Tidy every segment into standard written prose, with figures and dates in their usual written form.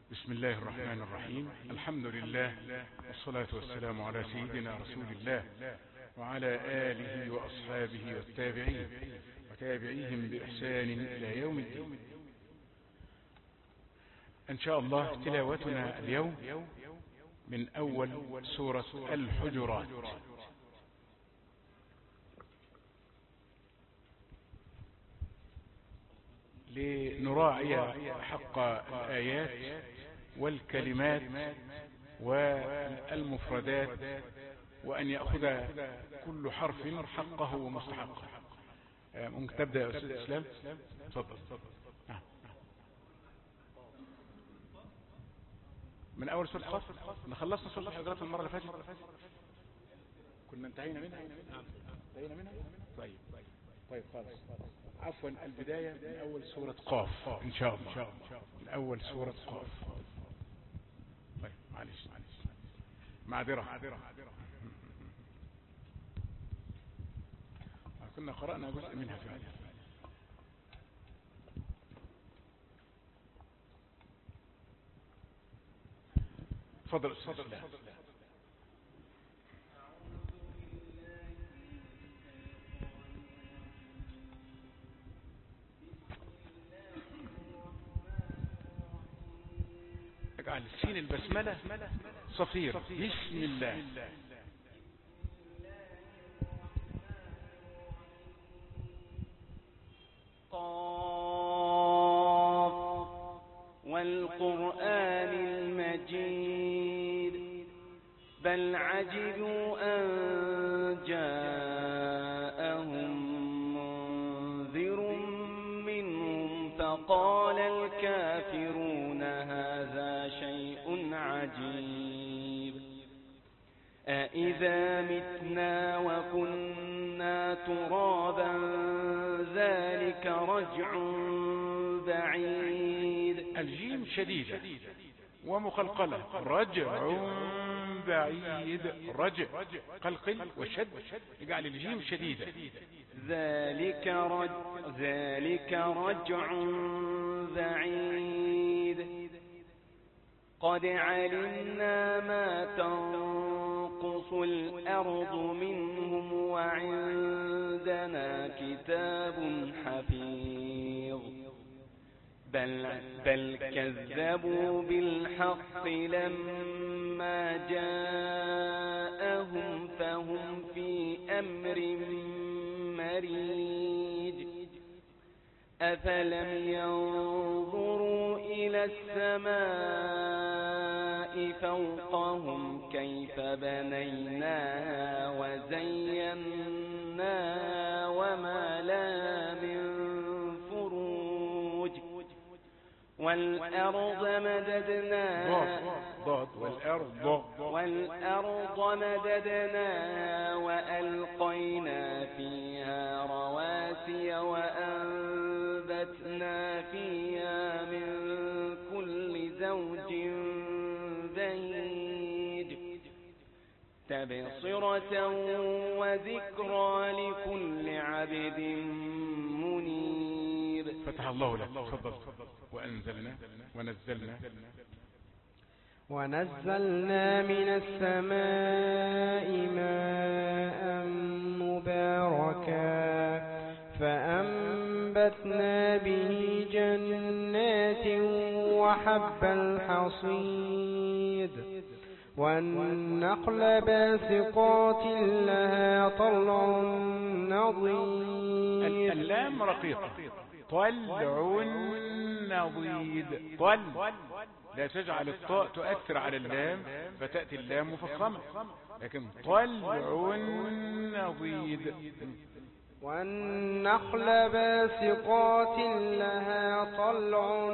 بسم الله الرحمن الرحيم. الحمد لله والصلاة والسلام على سيدنا رسول الله وعلى آله وأصحابه والتابعين وتابعيهم بإحسان إلى يوم الدين. إن شاء الله تلاوتنا اليوم من أول سورة الحجرات. لنراعي حق الآيات والكلمات والمفردات، وأن يأخذ كل حرف حقه ومستحقه. ممكن تبدأ يا أستاذ إسلام؟ تفضل. من أول سورة قاف. خلصنا سورة الحجرات المرة اللي فاتت، كنا انتهينا منها. طيب خلاص. عفوا، البداية من أول سورة قاف إن شاء الله. من أول سورة قاف. طيب معلش معذرة. كنا قرأنا جزء منها فعلا. تفضل أستاذ إسلام. اجعل السين البسملة صفير. بسم الله. قاف والقرآن المجيد بل عجبوا أن جاءهم منذر منهم فقال الكافرون هذا شيء عجيب أإذا متنا وكنا ترابا ذلك رجع بعيد. الجيم شديدة ومقلقلة. رجع بعيد. رجع قلقل وشد. اجعل الجيم شديدة. ذلك رجع بعيد قد علمنا ما تنقص الأرض منهم وعندنا كتاب حفيظ بل كذبوا بالحق لما جاءهم فهم في أمر مريج أفلم ينظروا إلى السماء فوقهم كيف بنيناها وزيناها وما لها من فروج والأرض مددناها وألقينا فيها رواسي وأنبتنا فيها من كل زوج بهيج تبصرة وذكرى لكل عبد منيب. فتح الله لك. تفضل. ونزلنا من السماء ماء مباركا فأنبتنا به جنات وحب الحصيد والنخل باسقات لها طلع نضيد. اللام رقيقة. طلع نضيد. طل لا تجعل الطاء تؤثر على اللام فتأتي اللام مفخمة، لكن طلع نضيد. والنخل باسقات لها طلع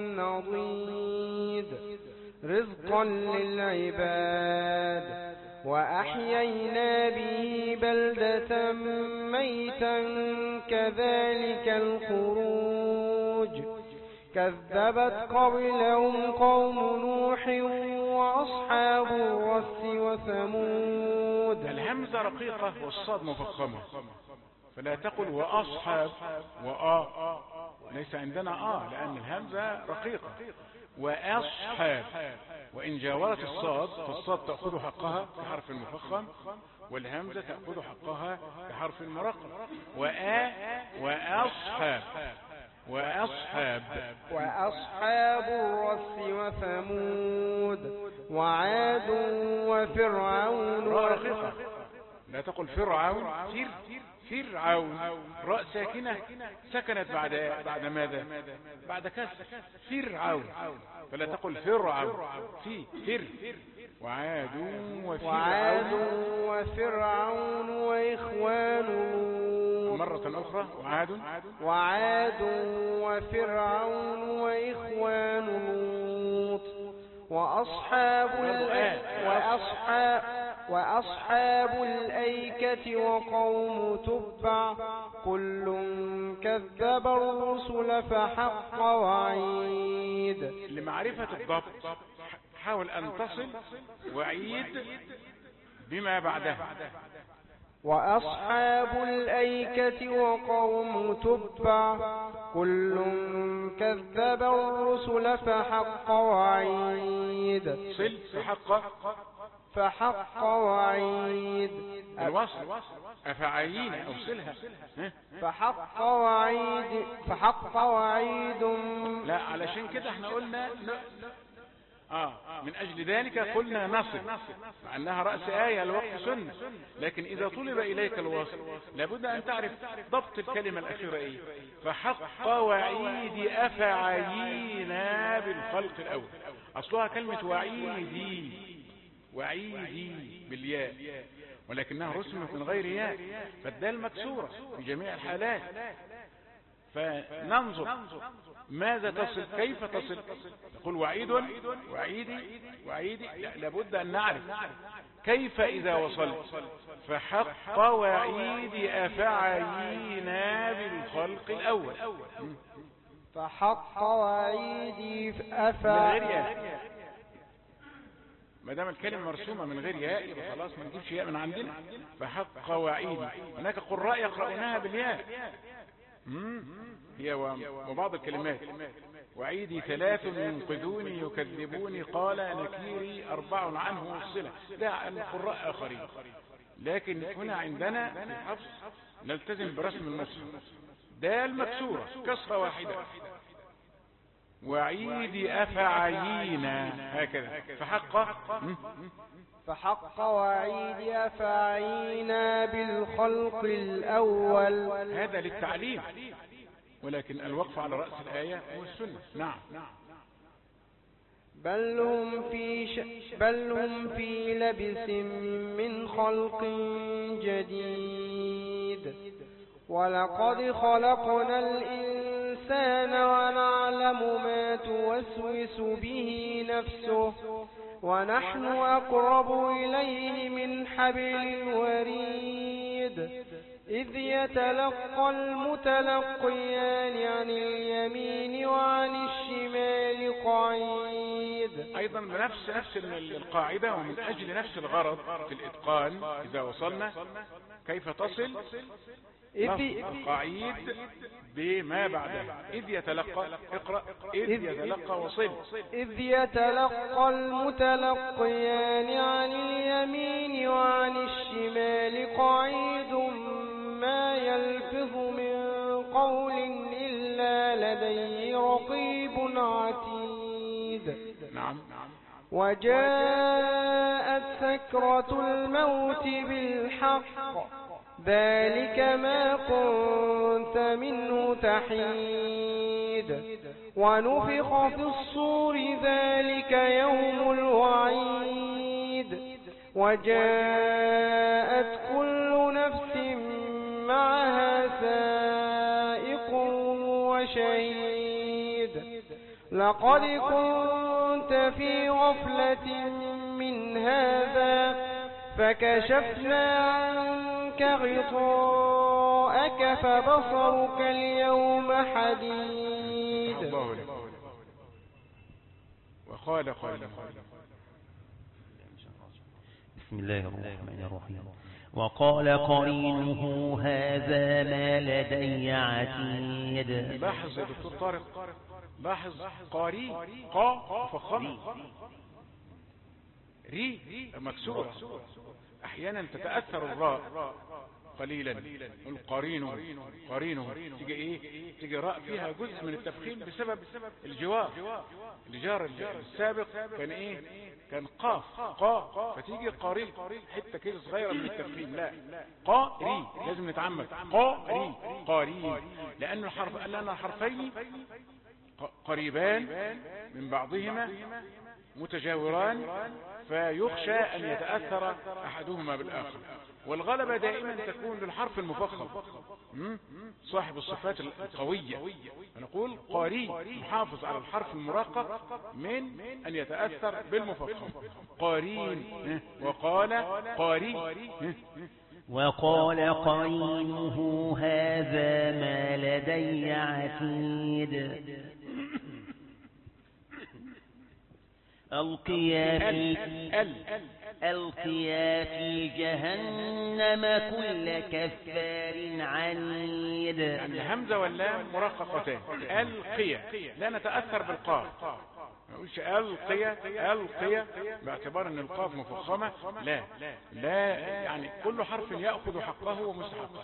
نضيد رزقا للعباد وأحيينا به بلدة ميتا كذلك الخروج كذبت قبلهم قوم نوح وأصحاب الرس وثمود. الهمزة رقيقة والصاد مفخمة، فلا تقل وأصحاب ليس عندنا لأن الهمزة رقيقة. وأصحاب، وإن جاورت الصاد فالصاد تأخذ حقها في حرف المفخم، والهمزة تأخذ حقها في حرف المرقق. وأصحاب وأصحاب الرس وثمود وعاد وفرعون رقيقة، لا تقل فرعون، فرعون، راء ساكنة سكنت بعد ماذا؟ بعد كسر. فرعون، فلا تقل فرعون، فر. وعاد وفرعون وإخوان لوط. مرة أخرى. وعاد وفرعون وإخوان لوط. وأصحاب الأيكة وقوم تبع كل كذب الرسل فحق وعيد. لمعرفة الضبط حاول أن تصل وعيد بما بعدها. وأصحاب الأيكة وقوم تبع كل كذب الرسل فحق وعيد. صل فحق وعيد. الوصل أفعيين أوصلها. فحق وعيد. لا، علشان كده احنا قلنا من أجل ذلك قلنا نصل، مع أنها رأس آية الوقت سنة، لكن إذا طلب إليك الوصل لابد أن تعرف ضبط الكلمة الأخيرة إيه. فحق وعيد أفعينا بالخلق الأول. أصلها كلمة وعيدي بالياء، ولكنها رسمت من غير ياء، فالدال مكسورة في جميع الحالات. فننظر ماذا تصل، كيف تصل. تقول وعيد، وعيدي، لابد أن نعرف كيف إذا وصلت. فحق وعيد أفعينا بالخلق الأول. فحق وعيد ما دام الكلمة مرسومة من غير ياء يبقى خلاص ما نجيبش ياء من عندنا. فحق وعيدي. هناك قراء يقرؤونها بالياء. هي وبعض الكلمات. وعيدي 3 ينقذوني يكذبوني قال نكيري 4 عنه الصلة. ده عن قراء آخرين، لكن هنا عندنا في حفص نلتزم برسم النصر. دال مكسورة كسرة واحدة. وعيدي أفعينا هكذا. فحق وعيد أفعينا بالخلق الأول. هذا للتعليم، ولكن الوقف على رأس الآية هو السنة. نعم. بل هم في لبس من خلق جديد. ولقد خلقنا الإنسان ونعلم ما توسوس به نفسه ونحن أقرب إليه من حبل الوريد. إذ يتلقى المتلقيان عن اليمين وعن الشمال قعيد. أيضا بنفس القاعدة، ومن أجل نفس الغرض في الإتقان إذا وصلنا كيف تصل. القعيد بما بعدها. إذ يتلقى، اقرأ. إذ يتلقى وصل. إذ يتلقى المتلقيان عن اليمين وعن الشمال قعيد ما يلفظ من قول إلا لديه رقيب عتيد. نعم. وجاءت سكرة الموت بالحق ذلك ما كنت منه تحيد. ونفخ في الصور ذلك يوم الوعيد. وجاءت كل نفس معها سائق وشهيد. لقد كنت في غفلة من هذا فكشفنا عنك غطاءك فبصرك اليوم حديد. بسم الله الرحمن الرحيم. وقال قرينه هذا ما لدي عتيد. لاحظ يا دكتور طارق، لاحظ قاري قا مفخمة، ري مكسورة. احيانا تتأثر الراء قليلا، قرينه تيجي ايه، تيجي راء فيها جزء من التفخيم بسبب الجوار. الجار السابق كان ايه، كان قاف قا، فتيجي قاري حتة كده صغيرة من التفخيم. لا، قاري لازم نتعمد قاري لأن الحرفين قريبان من بعضهما متجاوران، فيخشى أن يتأثر أحدهما بالآخر. والغلبة دائما تكون للحرف المفخم صاحب الصفات القوية، فنقول قاري محافظ على الحرف المرقق من أن يتأثر بالمفخم. قارين. وقال قاري وقال قرينه هذا ما لدي عتيد. ألقيا في جهنم كل كفار عنيد. يعني الهمزة واللام مرققتان. ألقيا لا نتأثر بالقاف، ما نقولش ألقيا باعتبار أن القاف مفخمة. لا يعني كل حرف يأخذ حقه ومستحقه.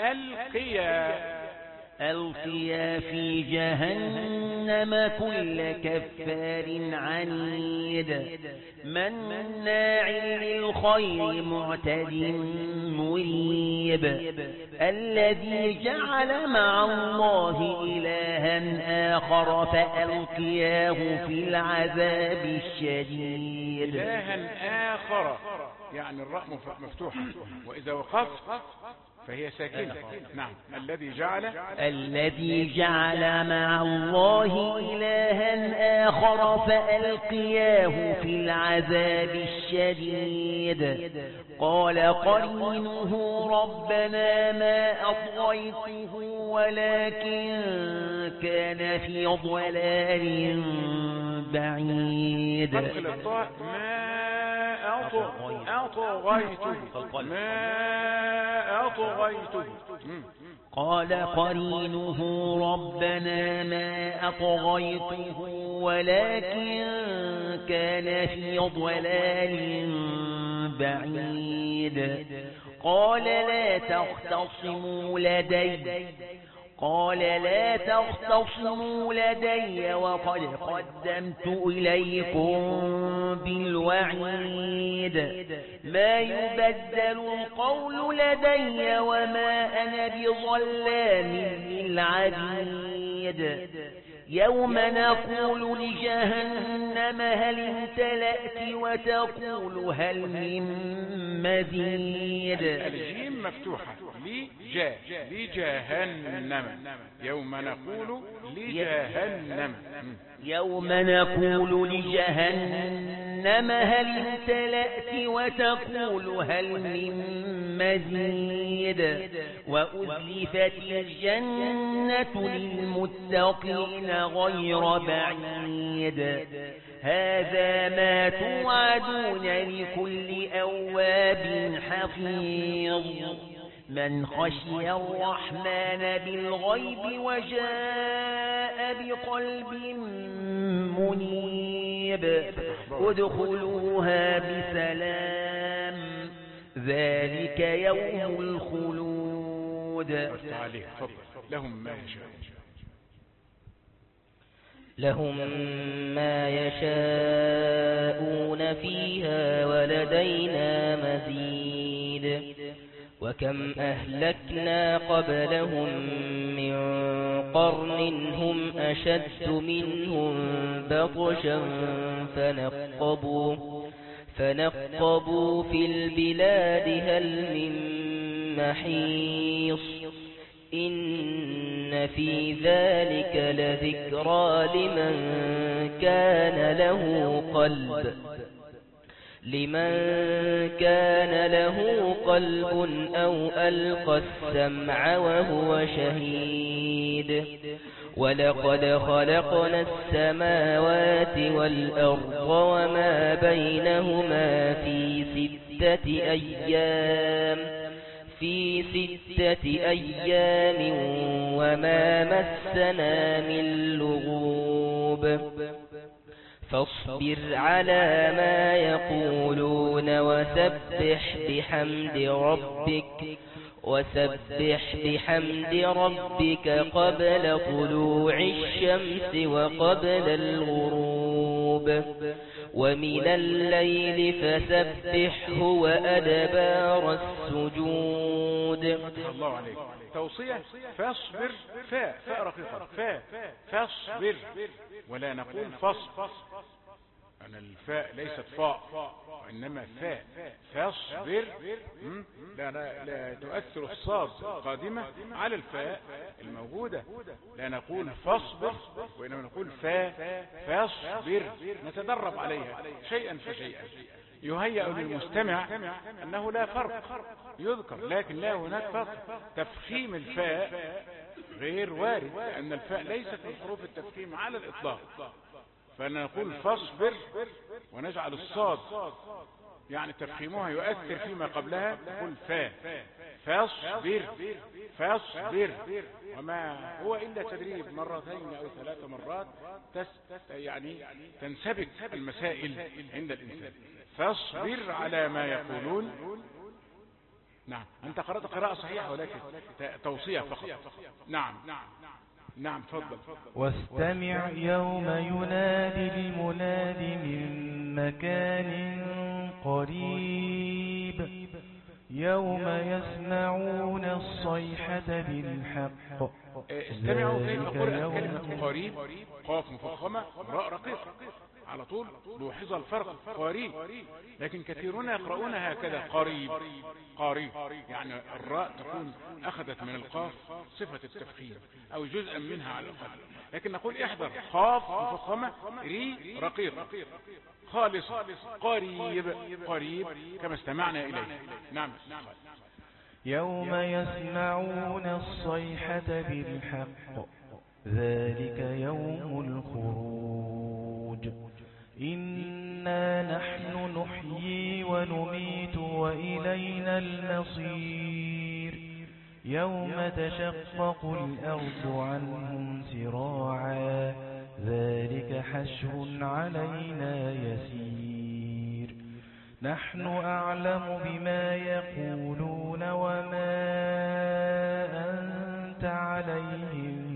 ألقيا في جهنم كل كفار عنيد مناع للخير معتد مريب الذي جعل مع الله إلها آخر فألقياه في العذاب الشديد. إلها آخر يعني الراء مفتوحة، وإذا وقفت فهي ساكنة. نعم. الذي جعل مع الله إلها آخر فألقياه في العذاب الشديد. قال قرينه ربنا ما أطغيته ولكن كان في ضلال بعيد. قال قرينه ربنا ما أطغيته ولكن كان في ضلال بعيد. قال لا تختصموا لدي وقد قدمت إليكم بالوعيد ما يبدل القول لدي وما أنا بظلام للعبيد. يوم نقول لجهنم هل امتلأت وتقول هل من مزيد. الجيم مفتوحة لجهنم. يوم نقول لجهنم هل امتلأت وتقول هل من مزيد. وأزلفت الجنة للمتقين غير بعيد. هذا ما توعدون لكل أواب حفيظ من خشي الرحمن بالغيب وجاء بقلب منيب. ادخلوها بسلام ذلك يوم الخلود. لهم ما يشاءون فيها ولدينا مزيد. وكم أهلكنا قبلهم من قرن هم أشد منهم بطشا فنقبوا في البلاد هل من محيص. إن في ذلك لذكرى لمن كان له قلب أو ألقى السمع وهو شهيد. ولقد خلقنا السماوات والأرض وما بينهما في أيام وما مسنا من لغوب فاصبر على ما يقولون وسبح بحمد ربك قبل طلوع الشمس وقبل الغروب ومن الليل فسبحه وأدبار السجود. الله عليك. توصية فاصبر، فاء رقيقة، فاصبر، ولا نقول فاصبر، أن الفاء ليست فاء وإنما فاء. فاصبر لا تؤثر الصاد القادمة على الفاء الموجودة، لا نقول فاصبر وإنما نقول فاصبر، نتدرب عليها شيئا فشيئا. يهيأ للمستمع أنه لا فرق يذكر، لكن لا هناك فرق. تفخيم الفاء غير وارد، لأن الفاء ليست من حروف التفخيم على الإطلاق، فنقول فاصبر ونجعل الصاد يعني تفخيمها يؤثر فيما قبلها، نقول فاصبر، وما هو إلا تدريب مرتين أو 3 مرات يعني تنسبك المسائل عند الإنسان. فاصبر على ما يقولون. نعم، أنت قرأت قراءة صحيحة ولكن توصية فقط. نعم تفضل. واستمع يوم ينادي المناد من مكان قريب يوم يسمعون الصيحة بالحق. استمعوا كيف قرأت كلمة قريب، قاف مفخمة راء رقيقة على طول، لوحظ الفرق قريب، لكن كثيرون يقرؤون هكذا قريب، يعني الراء تكون أخذت من القاف صفة التفخيم أو جزءا منها على الأقل، لكن نقول احذر، قاف مفخمة ري رقيق خالص، قريب كما استمعنا إليه. نعم. يوم يسمعون الصيحة بالحق ذلك يوم الخروج إنا نحن نحيي ونميت وإلينا المصير يوم تشقق الأرض عنهم سراعا ذلك حشر علينا يسير نحن أعلم بما يقولون وما أنت عليهم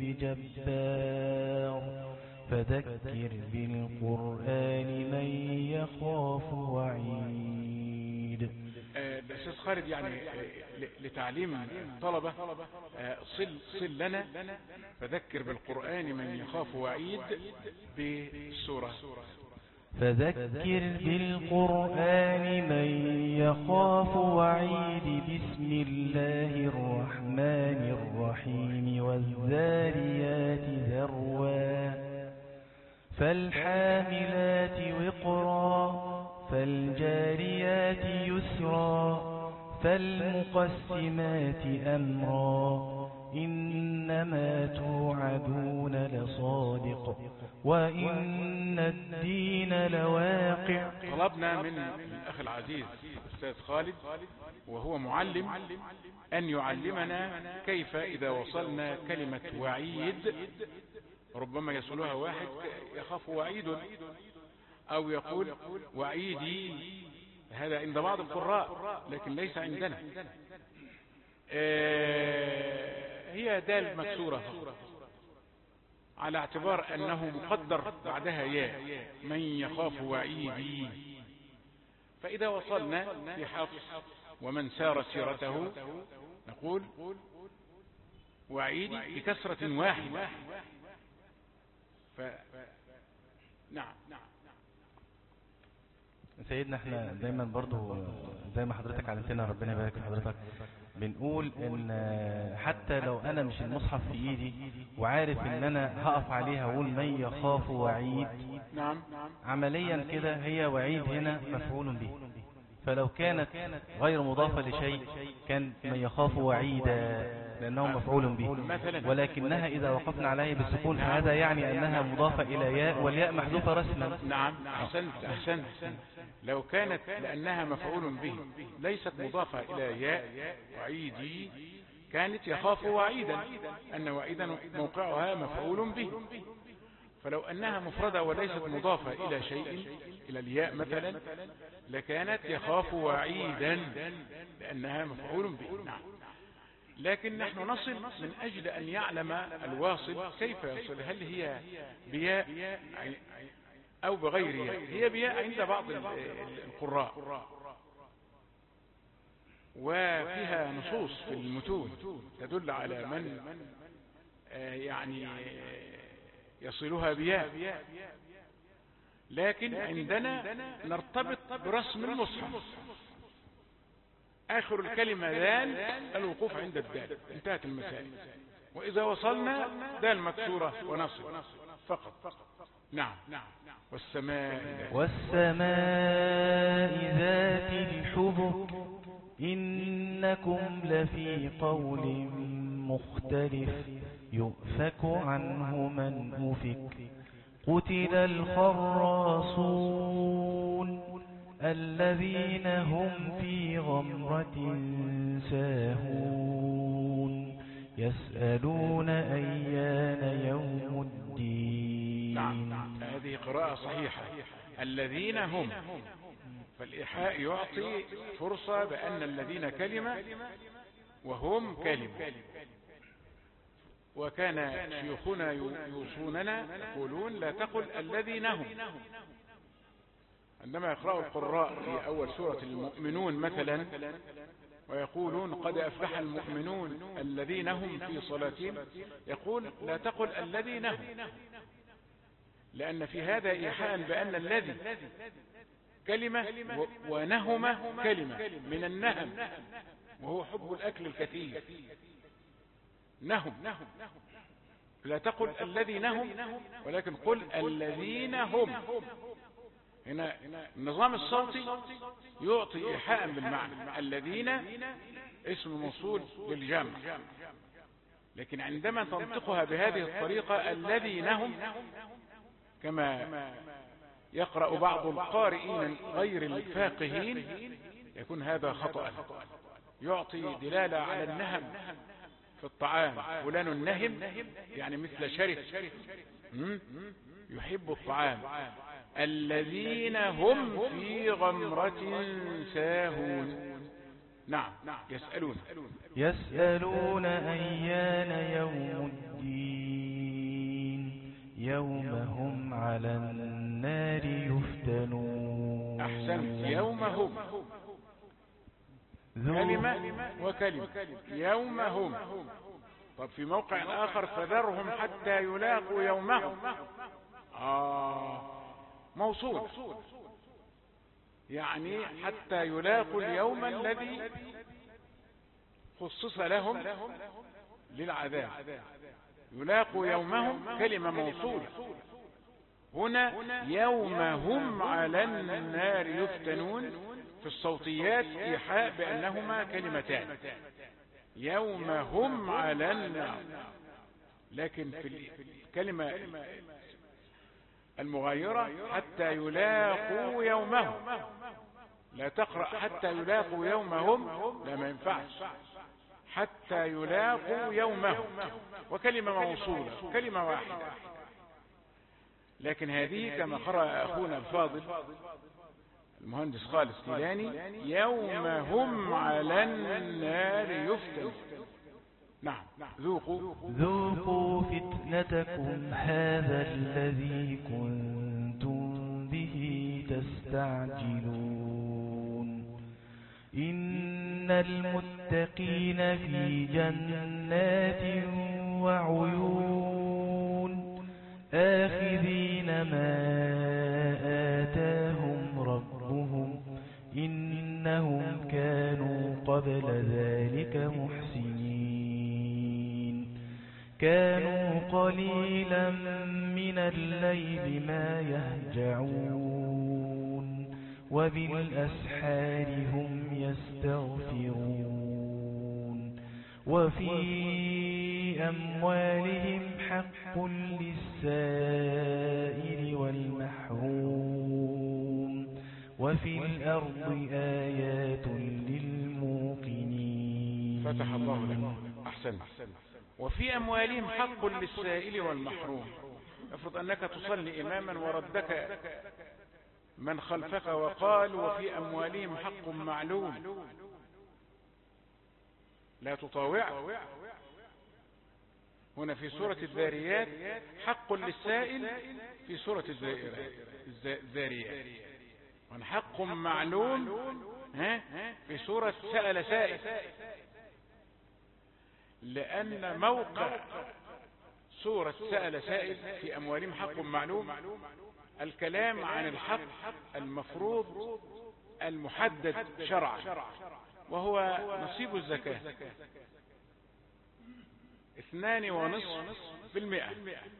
بجبار فذكر بالقرآن من يخاف وعيد. الأستاذ خالد يعني لتعليم الطلبة صل لنا فذكر بالقرآن من يخاف وعيد بالسورة. فذكر بالقرآن من يخاف وعيد بسم الله الرحمن الرحيم والذاريات ذروا فالحاملات وقرا فالجاريات يسرا فالمقسمات أمرا إنما توعدون لصادق وإن الدين لواقع. طلبنا من الأخ العزيز الأستاذ خالد وهو معلم أن يعلمنا كيف إذا وصلنا كلمة وعيد، ربما يصلها واحد يخاف وعيد أو يقول وعيدي، هذا عند بعض القراء لكن ليس عندنا. هي دال مكسورة على اعتبار أنه مقدر بعدها ياء من يخاف وعيدي، فإذا وصلنا في حفص ومن سار سيرته نقول وعيدي بكسرة واحدة. نعم سيدنا احنا دايما برضو زي ما حضرتك علمتنا ربنا يبارك في حضرتك بنقول ان حتى لو انا مش المصحف في ايدي وعارف ان انا هقف عليها واقول من يخاف وعيد، نعم عمليا كده هي وعيد هنا مفعول به، فلو كانت غير مضافة لشيء كان من يخاف وعيدا لأنه مفعول به، ولكنها إذا وقفنا عليه بالسكون فهذا يعني أنها مضافة إلى ياء، والياء محذوفة رسما. نعم، أحسنت. لو كانت لأنها مفعول به ليست مضافة إلى ياء وعيدي كانت يخاف وعيدا، أن وعيدا موقعها مفعول به. فلو أنها مفردة وليست مضافة إلى شيء، إلى الياء مثلا، لكانت يخاف وعيدا لأنها مفعول به. نعم. لكن نحن نصل من أجل أن يعلم الواصل كيف يصل، هل هي بياء أو بغير ياء. هي بياء عند بعض القراء، وفيها نصوص في المتون تدل على من يعني يصلها بياء، لكن عندنا نرتبط برسم المصحف. آخر الكلمة دال، الوقوف عند الدال، انتهت المسائل. وإذا وصلنا دال مكسورة ونصب فقط. نعم. والسماء ذات الحبك إنكم لفي قول مختلف يؤفك عنه من أفك قتل الخراصون الذين هم في غمرة ساهون يسألون أيان يوم الدين. نعم. هذه قراءة صحيحة. الذين هم، فالإيحاء يعطي فرصة بأن الذين كلمة وهم كلمة. وكان شيوخنا يوصوننا يقولون لا تقل الذين هم. عندما يقرأ القراء في أول سورة المؤمنون مثلا ويقولون قد أفلح المؤمنون الذين هم في صلاتهم، يقول لا تقل الذين هم، لأن في هذا إيحاء بأن الذي كلمة ونهم كلمة من النهم، وهو حب الأكل الكثير. نهم، لا تقل الذين هم ولكن قل الذين هم. هنا النظام الصوتي يعطي إيحاء بالمعنى. الذين اسم موصول للجمع، لكن عندما تنطقها بهذه الطريقة الذين هم، كما يقرأ بعض القارئين غير الفاقهين، يكون هذا خطأ. يعطي دلالة على النهم في الطعام. فلان النهم يعني مثل شرف، يحب الطعام. الذين هم في غمرة ساهون. نعم. يسألون أيان يوم الدين يوم هم على النار يفتنون. أحسنت. يوم هم كلمة وكلمة. يوم هم. طب في موقع آخر فذرهم حتى يلاقوا يومهم، موصول، يعني حتى يلاقوا اليوم الذي خصص لهم للعذاب. يلاقوا يومهم كلمة موصولة. هنا يوم هم على النار يفتنون في الصوتيات إيحاء بأنهما كلمتان. يوم هم على النار. لكن في الكلمة المغايرة حتى يلاقوا يومهم، لا تقرأ حتى يلاقوا يومهم، لا، ما ينفعش. حتى يلاقوا يومهم، وكلمة موصولة، كلمة واحدة. لكن هذه كما قرأ أخونا الفاضل المهندس خالد كيلاني يوم هم على النار يفتنون. نعم. ذوقوا فتنتكم هذا الذي كنتم به تستعجلون. إن المتقين في جنات وعيون آخذين ما آتاهم ربهم إنهم كانوا قبل ذلك محسنين. كانوا قليلا من الليل ما يهجعون وبالأسحار هم يستغفرون وفي أموالهم حق للسائل والمحروم وفي الأرض آيات للموقنين. فتح الله لك. أحسن. وفي أموالهم حق للسائل والمحروم. افرض أنك تصلي إماما وردك من خلفك وقال وفي أموالهم حق معلوم، لا تطاوع. هنا في سورة الذاريات حق للسائل، في سورة الذاريات حق معلوم في سورة سأل سائل. لأن موقع سورة سأل سائل في أموالهم حق معلوم الكلام عن الحق المفروض المحدد شرعا، وهو نصيب الزكاة 2.5%،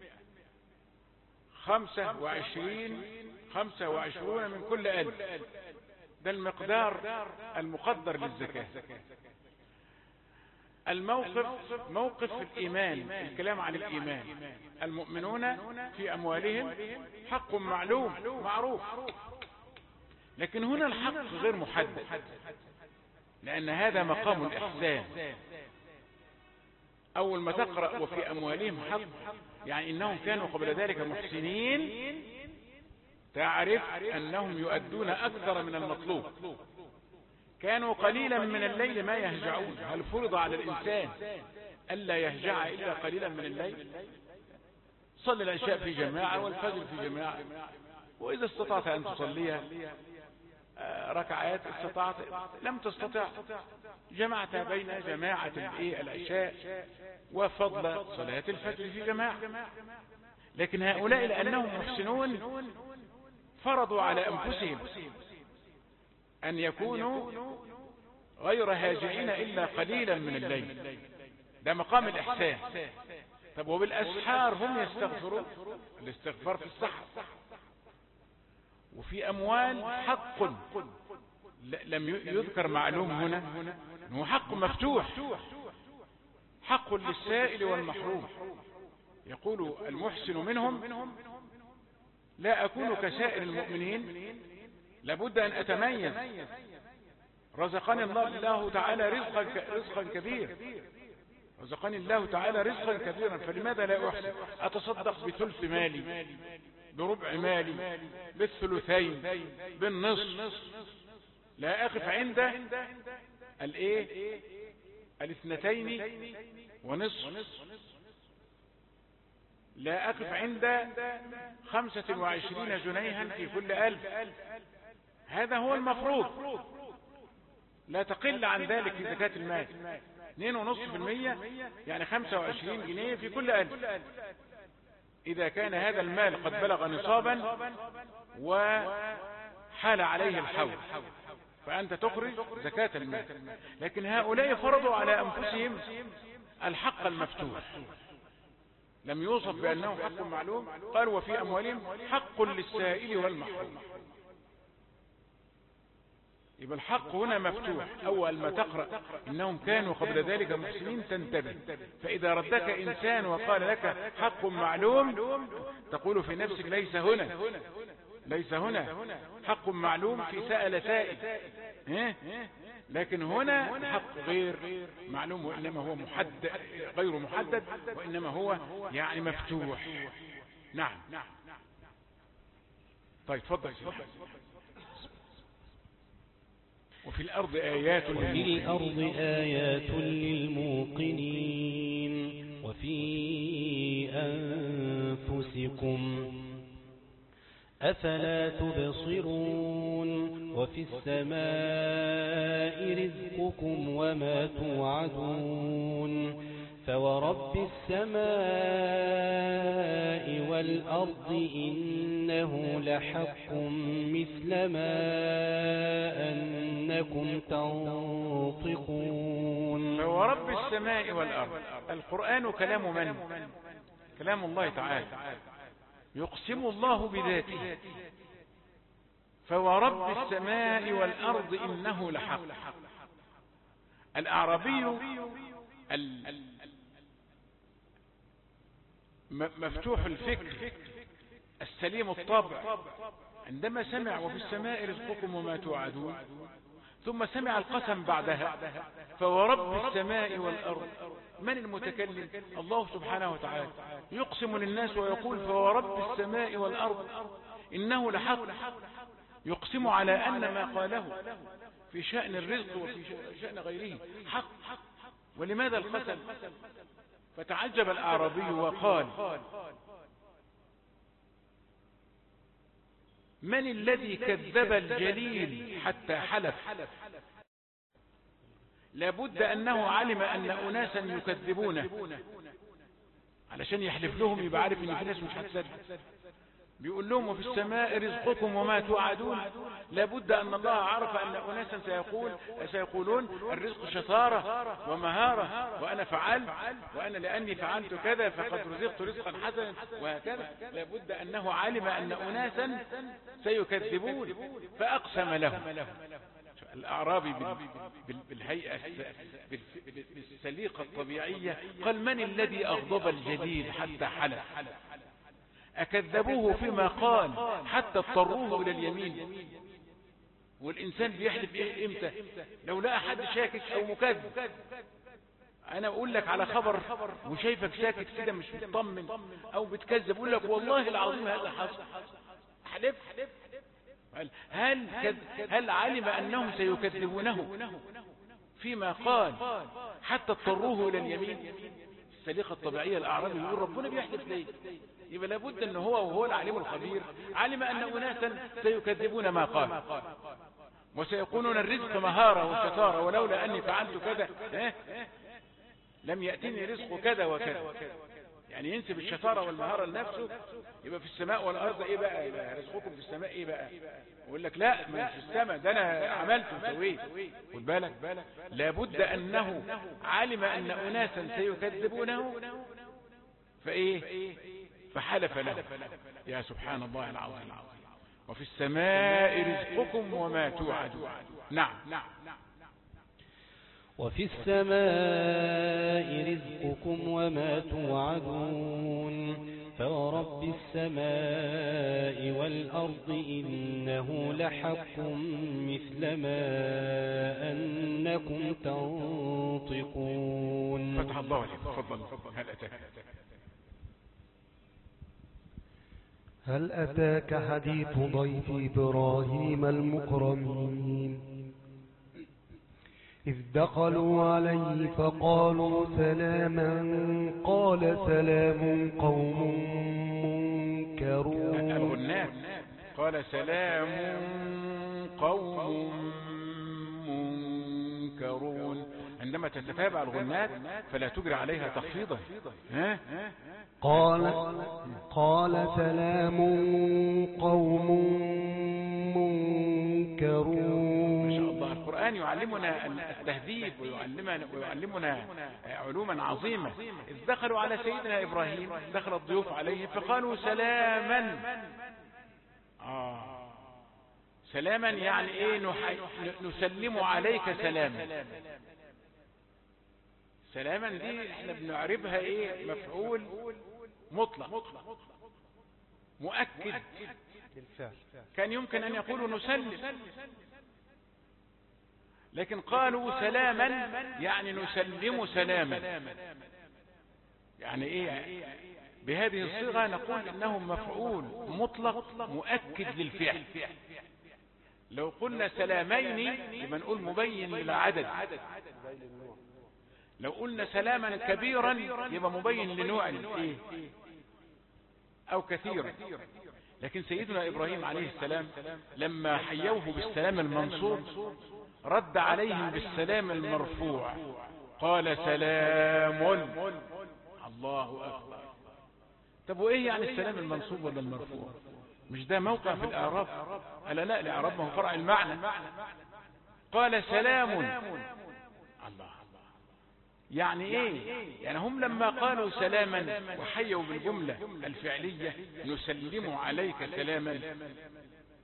25 من كل 1000. ده المقدار المقدر للزكاة. الموقف موقف الإيمان، الكلام عن الإيمان. المؤمنون في أموالهم حق معلوم معروف، لكن هنا الحق غير محدد، لأن هذا مقام الإحسان. أول ما تقرأ وفي أموالهم حق، يعني إنهم كانوا قبل ذلك محسنين، تعرف أنهم يؤدون أكثر من المطلوب. كانوا قليلا من الليل ما يهجعون. هل فرض على الإنسان ألا يهجع إلا قليلا من الليل؟ صلي العشاء في جماعة والفجر في جماعة، وإذا استطعت أن تصليها ركعات استطعت، لم تستطع جمعت بين جماعة العشاء وفضل صلاة الفجر في جماعة. لكن هؤلاء لأنهم محسنون فرضوا على أنفسهم أن يكونوا غير هاجعين إلا قليلا من الليل. ده مقام الإحسان. طب وبالأسحار هم يستغفرون، الاستغفار في السحر. وفي أموال حق لم يذكر معلوم هنا، هو حق مفتوح، حق للسائل والمحروم. يقول المحسن منهم لا أكون كسائر المؤمنين، لابد أن أتميز. رزقني الله تعالى رزقا كبير، رزقني الله تعالى رزقا كبيرا، فلماذا لا أحسن؟ أتصدق بثلث مالي، بربع مالي، بالثلثين، بالنصف. لا أقف عند 2.5، لا أقف عند 25 جنيها في كل 1000. هذا هو المفروض، لا تقل عن ذلك في زكاة المال. 2.5% يعني 25 جنيه في كل 1000. إذا كان هذا المال قد بلغ نصابا وحال عليه الحول، فأنت تخرج زكاة المال. لكن هؤلاء فرضوا على أنفسهم الحق المفتوح، لم يوصف بأنه حق معلوم. قال وفي أموالهم حق للسائل والمحروم. يبقى الحق هنا مفتوح. أول ما تقرأ إنهم كانوا قبل ذلك محسنين تنتبه. فإذا ردك إنسان وقال لك حق معلوم تقول في نفسك ليس هنا حق معلوم في سأل سائل، لكن هنا الحق غير معلوم، وإنما هو محدد غير محدد، وإنما هو يعني مفتوح. نعم. طيب تفضل. وفي الأرض آيات للموقنين وفي أنفسكم أفلا تبصرون وفي السماء رزقكم وما توعدون فورب السماء والأرض إنه لحق مثل ما أنكم تنطقون. فورب السماء والأرض. القرآن كلام من؟ كلام الله تعالى، يقسم الله بذاته. فورب السماء والأرض إنه لحق. الأعرابي مفتوح الفكر السليم الطبع عندما سمع وفي السماء رزقكم وما توعدون ثم سمع القسم بعدها فورب السماء والأرض، من المتكلم؟ الله سبحانه وتعالى يقسم للناس ويقول فورب السماء والأرض إنه لحق، يقسم على أن ما قاله في شأن الرزق وفي شأن غيره حق. ولماذا القسم؟ فتعجب الأعرابي وقال من الذي كذب الجليل حتى حلف؟ لابد أنه علم أن أناسا يكذبونه علشان يحلف لهم، يبقى عارف أن في ناس مش هتصدق. بيقول لهم وفي السماء رزقكم وما توعدون، لابد أن الله عرف أن أناسا سيقولون الرزق شطارة ومهارة، وأنا فعلت، وأنا لأني فعلت كذا فقد رزقت رزقا حسنا وهكذا. لابد أنه علم أن أناسا سيكذبون فأقسم لهم. الأعرابي بالهيئة بالسليقة الطبيعية قال من الذي أغضب الجليل حتى حلف؟ أكذبوه فيما قال حتى اضطروه إلى اليمين. والإنسان بيحلف إيه إمتى؟ لو لقى حد شاكك أو مكذب. أنا أقول لك على خبر وشايفك ساكت كده مش مطمن أو بتكذب، أقول لك والله العظيم هذا حصل، أحلف. هل علم أنهم سيكذبونه فيما قال حتى اضطروه إلى اليمين؟ السليقة الطبيعية الأعرابي يقول ربنا بيحلف ليه؟ يبقى لابد أنه وهو العليم الخبير علم أن أناسا سيكذبون ما قال وسيقولون الرزق مهارة وشطارة، ولولا أني فعلت كذا لم يأتيني رزق كذا وكذا. يعني ينسب الشطارة والمهارة لنفسه. يبقى في السماء والأرض إيه بقى؟ يبقى رزقكم في السماء إيه بقى؟ يقول لك لا ما في السماء، ده أنا عملت وسويت. خد بالك، لابد أنه علم أن أناسا سيكذبونه فإيه؟ فحلف له. يا سبحان الله العظيم. وفي السماء رزقكم وما توعدون. نعم. وفي السماء رزقكم وما توعدون فورب السماء والأرض إنه لحق مثل ما أنكم تنطقون. فتح الله عليك. تفضل. هل أتاك حديث ضيف إبراهيم المكرمين إذ دخلوا عليه فقالوا سلاما قال سلام قوم منكرون. الغنات قال سلام قوم منكرون. عندما تتتابع الغنات فلا تجري عليها تخفيضا. قال سلام قوم منكرون. ما شاء الله. القرآن يعلمنا التهذيب ويعلمنا علوما عظيمة. إذ دخلوا على سيدنا إبراهيم دخل الضيوف عليه فقالوا سلاما. سلاما يعني ايه؟ نسلم عليك سلاما. سلاما دي احنا بنعربها ايه؟ مفعول مطلق مؤكد للفعل. كان يمكن ان يقولوا نسلم، لكن قالوا سلاما يعني نسلم سلاما. يعني ايه؟ بهذه الصيغة نقول انه مفعول مطلق مؤكد للفعل. لو قلنا سلامين يبقى نقول مبين للعدد. لو قلنا سلاما كبيرا يبقى مبين لنوع ايه او كثيرا. لكن سيدنا ابراهيم عليه السلام لما حيوه بالسلام المنصوب رد عليهم بالسلام المرفوع قال سلام. الله اكبر. طب وايه يعني السلام المنصوب ولا المرفوع؟ مش ده موقع في الاعراب؟ الا لا، الاعراب ما هو فرع المعنى. قال سلام. الله. يعني ايه؟ يعني هم لما قالوا سلاما وحيوا بالجملة الفعلية نسلم عليك سلاما،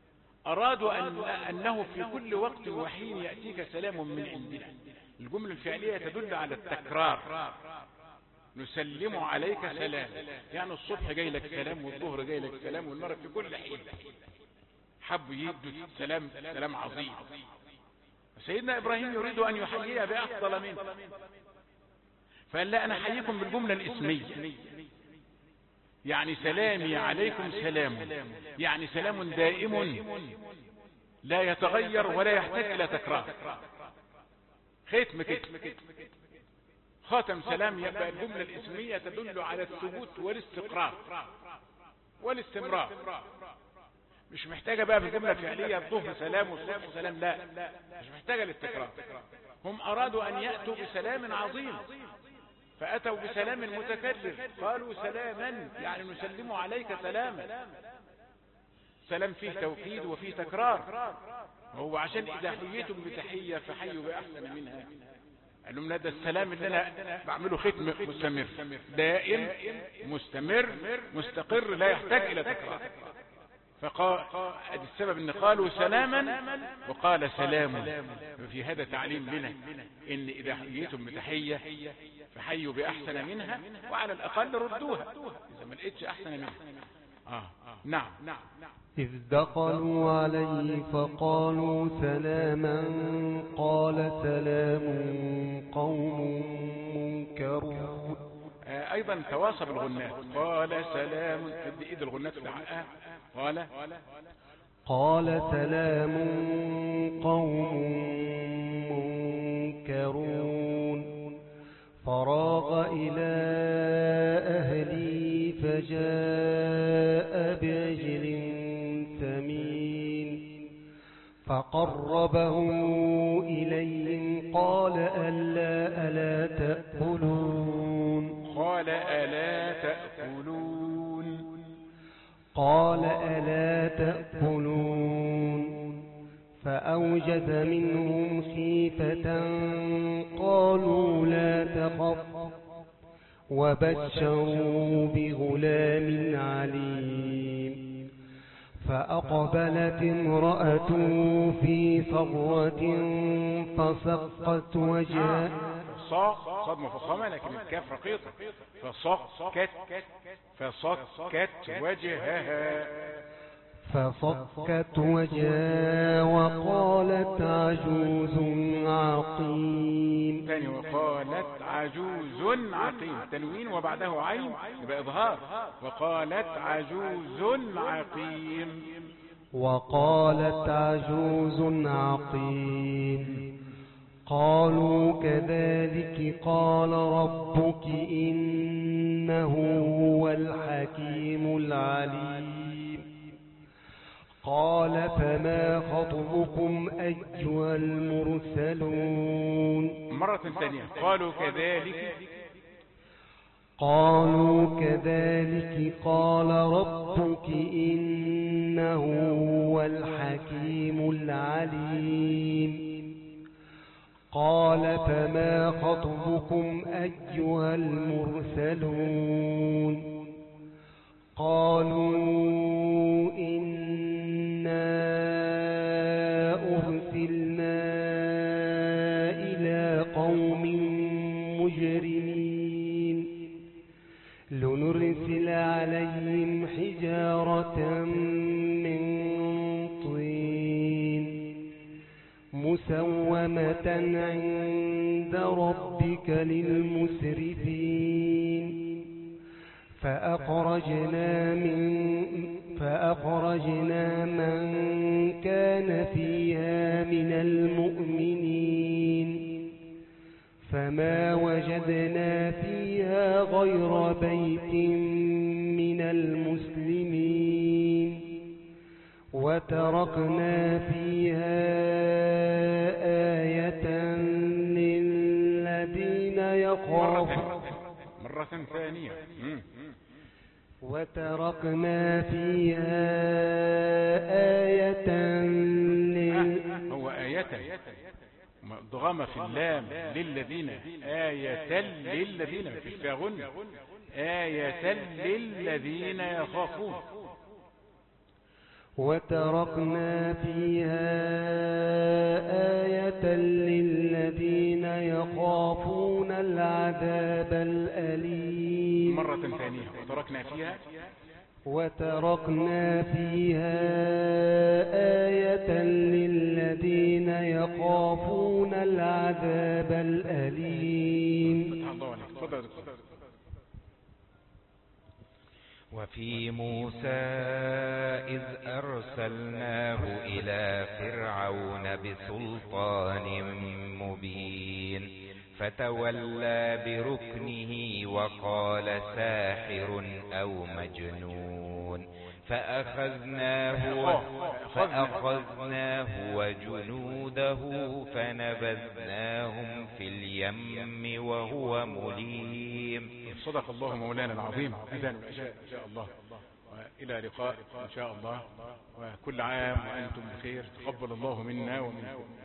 أرادوا أنه في كل وقت وحين يأتيك سلام من عندنا. الجملة الفعلية تدل على التكرار. نسلم عليك سلام، يعني الصبح جاي لك سلام، والظهر جاي لك سلام، والمرة في كل حين. حبوا يدوا سلام عظيم. سيدنا إبراهيم يريد أن يحييها بأفضل منه، فقال لا، أنا أحييكم بالجملة الاسمية، يعني سلامي عليكم سلام، يعني سلام دائم لا يتغير ولا يحتاج إلى تكرار. ختم كده، خاتم سلام. يبقى الجملة الاسمية تدل على الثبوت والاستقرار والاستمرار، مش محتاجة بقى بجملة فعلية الظهر سلام والصبح سلام، لا، مش محتاجة للتكرار. هم أرادوا أن يأتوا بسلام عظيم فأتوا بسلام متكرر، قالوا سلاما يعني نسلم عليك سلاما. سلام فيه توكيد وفيه تكرار، وهو عشان إذا حييتم بتحية فحيوا بأحسن منها. قال لهم لا، ده السلام اللي أنا بعمله ختم مستمر دائم مستمر مستقر لا يحتاج إلى تكرار. فقال السبب ان قالوا سلاما وقال سلام. وفي هذا تعليم لنا ان اذا حييتم بتحية فحيوا باحسن منها، وعلى الاقل ردوها اذا ما لقيتش احسن منها. نعم. إذ دخلوا عليه فقالوا سلاما قال سلام قوم منكرون. ايضا تواصل الغنات، قال سلام، ادي ايد الغنات اللي حقها. قال سلام قوم منكرون. فراغ إلى أهلي فجاء بعجل سمين فقربه إليهم قال ألا تأكلون. قال ألا تأكلون. فأوجس منهم خيفة قالوا لا تخف وبشروا بغلام عليم. فأقبلت امرأته في صرة فصقت وجهها، صاد مفخمة لكن الكاف رقيقة، فصكت وجهها وقالت عجوز عقيم. ثاني وقالت عجوز عقيم، تنوين وبعده عين يبقى إظهار. وقالت عجوز عقيم. قالوا كذلك قال ربك إنه هو الحكيم العليم. قال فما خطبكم أيها المرسلون. مرة ثانية، قالوا كذلك قال ربك إنه هو الحكيم العليم. قال فما خطبكم أيها المرسلون. قالوا إنا أرسلنا إلى قوم مجرمين لنرسل عليهم حجارة من طين مسومة عند ربك للمسرفين. فأخرجنا من كان فيها من المؤمنين فما وجدنا فيها غير بيت من المسلمين وتركنا فيها آية للذين يخافون. مرة ثانية. وتركنا فيها آية هو آية ضغمة في اللام للذين، آية للذين في الفاغن، آية للذين يخافون. وتركنا فيها آية للذين يخافون العذاب الأليم. مرة ثانية. وتركنا فيها آية للذين يخافون العذاب الأليم. وفي موسى إذ أرسلناه إلى فرعون بسلطان مبين فتولى بركنه وقال ساحر أو مجنون فأخذناه وجنوده فنبذناهم في اليم وهو مليم. صدق الله مولانا العظيم. إذن إن شاء الله وإلى لقاء إن شاء الله، وكل عام وأنتم بخير. تقبل الله منا ومنكم.